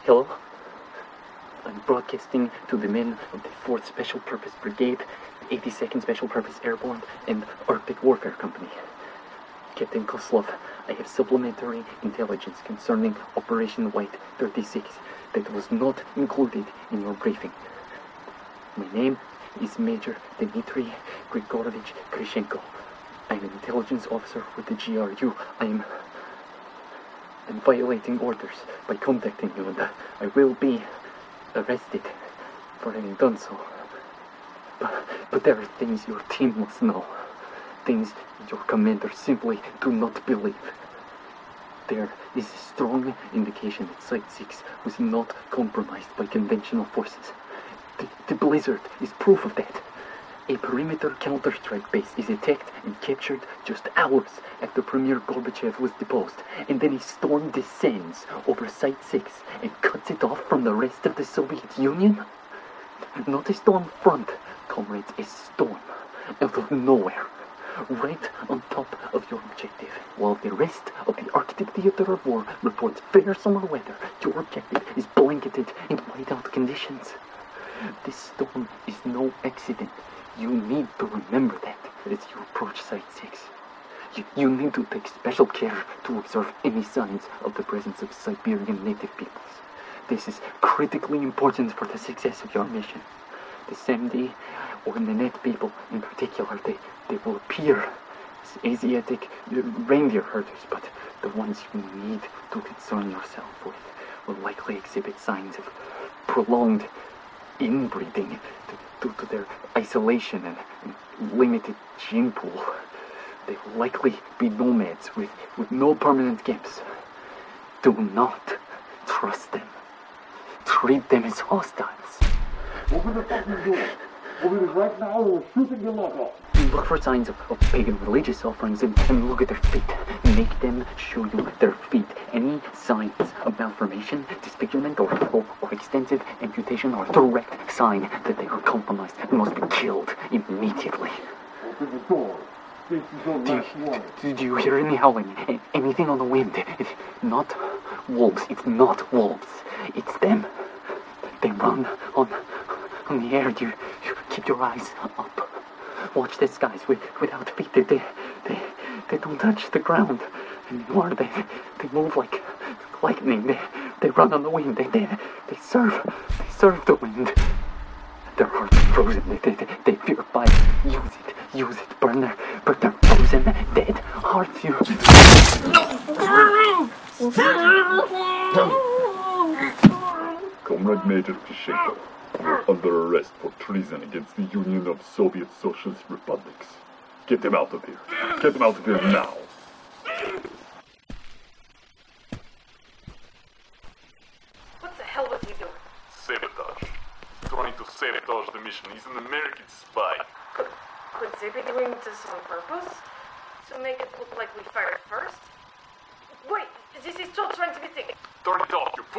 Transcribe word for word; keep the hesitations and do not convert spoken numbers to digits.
Hello? I'm broadcasting to the men of the fourth Special Purpose Brigade, the eighty-second Special Purpose Airborne, and Arctic Warfare Company. Captain Koslov, I have supplementary intelligence concerning Operation White thirty-six that was not included in your briefing. My name is Major Dmitry Grigorovich Krishenko. I'm an intelligence officer with the G R U. I am... I'm violating orders by contacting you, and uh, I will be arrested for having done so. But, but there are things your team must know. Things your commander simply do not believe. There is a strong indication that Site six was not compromised by conventional forces. The, the Blizzard is proof of that. A perimeter counter-strike base is attacked and captured just hours after Premier Gorbachev was deposed, and then a storm descends over Site six and cuts it off from the rest of the Soviet Union? Not a storm front, comrades, a storm out of nowhere, right on top of your objective. While the rest of the Arctic theater of war reports fair summer weather, your objective is blanketed in whiteout conditions. This storm is no accident. You need to remember that as you approach Site six. You, you need to take special care to observe any signs of the presence of Siberian native peoples. This is critically important for the success of your mission. The Samdi, or Nenets people in particular, they, they will appear as Asiatic reindeer herders, but the ones you need to concern yourself with will likely exhibit signs of prolonged inbreeding due to their isolation and, and limited gene pool. They will likely be nomads with, with no permanent camps. Do not trust them. Treat them as hostiles. Open the fucking door. Open it right now or we're shooting your lock off. Look for signs of, of pagan religious offerings and, and look at their feet. Make them show you their feet. Any signs of malformation, disfigurement, or, or, or extensive amputation are a direct sign that they are compromised and must be killed immediately. Open the door. This is your last warning. Do, do you hear any howling? A- anything on the wind? It's not wolves. It's not wolves. It's them. They run on, on the air. You, you keep your eyes up. Watch the skies with, without feet. They, they, they, they don't touch the ground anymore. They, they move like lightning. They, they run on the wind. They, they, they surf. They surf the wind. Their hearts are frozen. They, they, they fear fire. Use it. Use it. Burn their, burn their frozen, dead hearts. You. Comrade Major Krishenko, you're under arrest for treason against the Union of Soviet Socialist Republics. Get them out of here. Get them out of here now. What the hell was he doing? Sabotage. Trying to sabotage the mission. He's an American spy. Could, could they be doing this on purpose? To make it look like we fired first? Wait, this is still trying to be taken. Turn it off, you